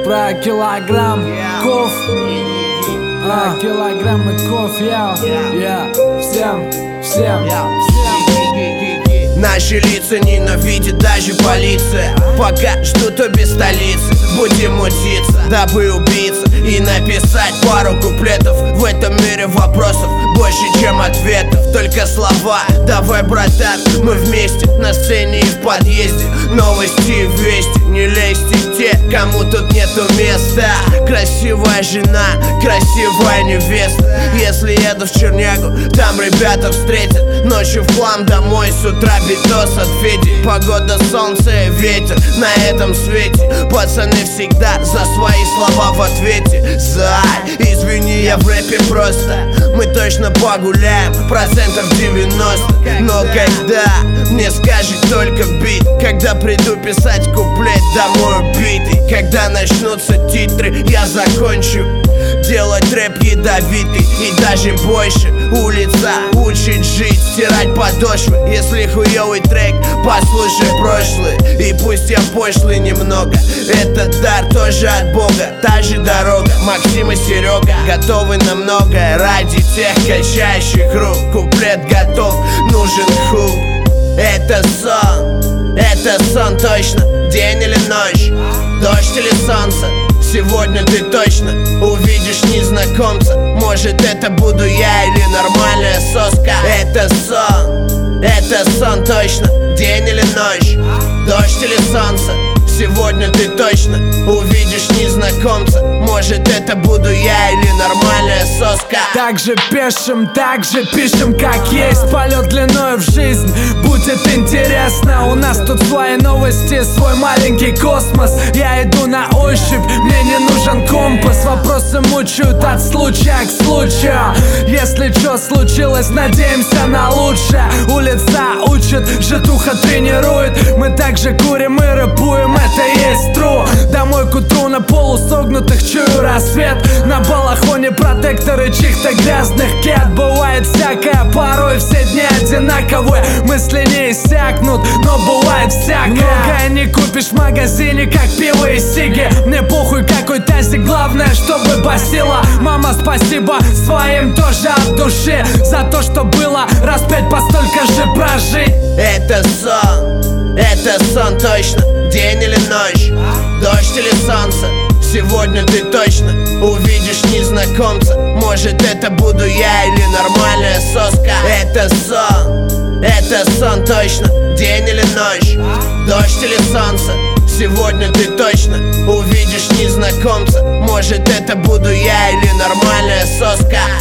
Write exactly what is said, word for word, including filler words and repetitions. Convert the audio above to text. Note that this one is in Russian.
Про килограмм ков, а, килограммы ков, я, я, всем, всем, всем. Наши лица ненавидит даже полиция. Пока ждут обе столицы, будем мутиться, дабы убиться и написать пару куплетов. В этом мире вопросов больше, чем ответов. Только слова, давай, братан, мы вместе на сцене и в подъезде. Новости и вести, не лезьте те, кому тут нету места. Красивая жена, красивая невеста. Если еду в Чернягу, там ребята встретят. Ночью в хлам домой, с утра битос от Феди. Погода, солнце и ветер на этом свете. Пацаны всегда за свои слова в ответе. Зай, извини, я в рэпе просто. Мы точно погуляем, процентов девяносто. Но когда мне скажет только бит, когда приду писать куплет домой убитый, когда начнутся титры, я закончу делать рэп ядовитый и даже больше. Улица учит жить, стирать подошвы. Если хуёвый трек, послушай прошлый. И пусть я пошлый немного, этот дар тоже от Бога. Та же дорога, Максим и Серега готовы на многое ради тех качающих рук. Куплет готов, нужен хук. Это сон, это сон точно. День или ночь, дождь или солнце. Сегодня ты точно увидишь незнакомца. Может, это буду я или нормальная соска. Это сон, это сон точно. День или ночь, дождь или солнце. Сегодня ты точно увидишь незнакомца. Может, это буду я или нормальная соска. Так же пишем, так же пишем, как есть. Полет длиною в жизнь, будет интересно. У нас тут свои новости, свой маленький космос. Я иду на ощупь, мне не нужен компас. Вопросы мучают от случая к случаю. Если что случилось, надеемся на лучшее. Улица учит, житуха тренирует. Мы также курим и рэпуем, это есть true. Домой к утру на полусогнутых чую рассвет. На балахоне протекторы чьих-то грязных кед. Бывает всякое, порой все дни одинаковые. Мысли не иссякнут, но бывает всякое. Многое не купишь в магазине, как пиво и сиги. Мне похуй какой тазик, главное, чтобы басила. Мама, спасибо своим тоже от души за то, что было раз пять по столько же прожить. Это сон, это сон точно. День или ночь, дождь или солнце. Сегодня ты точно увидишь незнакомца. Может, это буду я или нормальная соска. Это сон, это сон точно. День или ночь, дождь или солнце. Сегодня ты точно увидишь незнакомца. Может, это буду я или нормальная соска.